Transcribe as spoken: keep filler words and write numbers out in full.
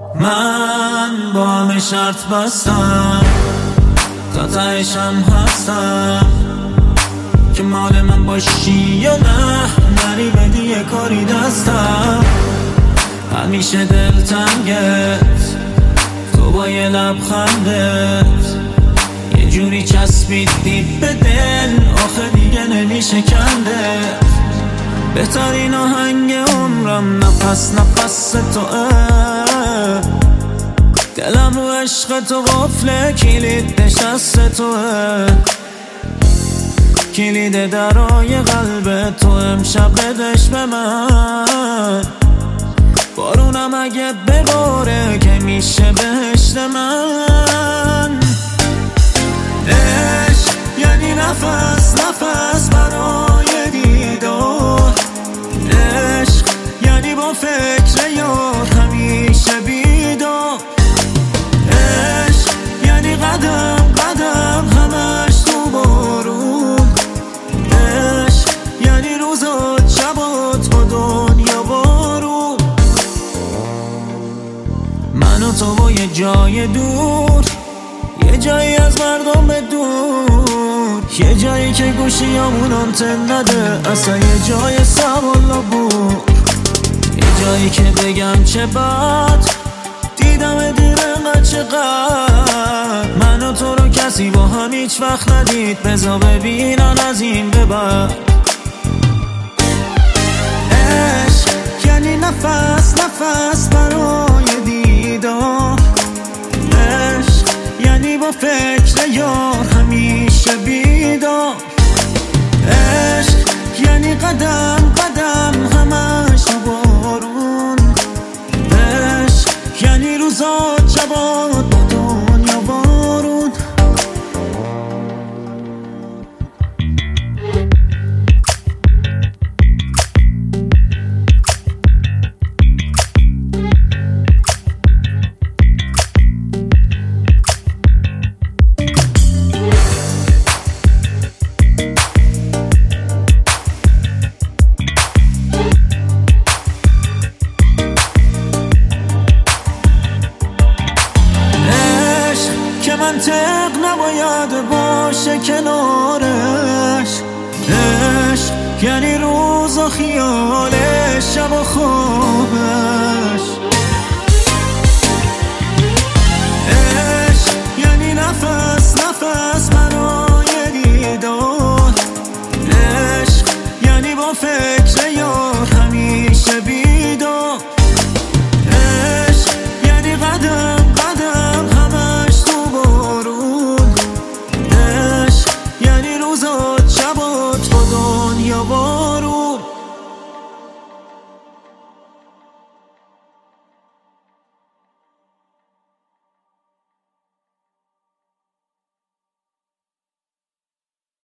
من با همه شرط بستم، تا تهشم هستم که مال من باشی یا نه. نری بدی یه کاری دستم، همیشه دلتنگت تو با یه لبخندت یه جوری چسبیدی به دل، آخه دیگه نمیشه کندت. بهترین آهنگ عمرم نفس نفس توه، دلم رو عشق تو قفله، کلید نشست توه، کلید درای قلب تو امشب بدش به من. بارونم اگه بباره که میشه بهشت من. عشق یعنی نفس نفس برای دیدار، عشق یعنی با فکر یار همیشه بیدار، عشق یعنی قدم قدم همش تو بارون، عشق یعنی روزات شبات با دنیا بارون. من و تو با یه جای دور، یه جایی از مردم به دور، یه جایی که گوشیامون آنتن نده، اصلا یه جای سوالا بود، یه جایی که بگم چه بد دیدم دیرم چقدر. من و تو رو کسی با هم هیچ وقت ندید، بذار ببینن از این به بعد. عشق یعنی نفس نفس برای دیدار، عشق یعنی با فکر یار همیشه بیدار، عشق یعنی قدم قدم همش بارون، عشق یعنی روزات شبات با دنیا بارون. منطق نباید باشه کنارش، عشق یعنی روز و خیالش شب و خوابش، عشق یعنی نفس نفس برای دیدار، عشق یعنی با فکر یار همیشه بیدار، عشق یعنی قدم قدم همش تو بارون، عشق یعنی روزات شبات با دنیا با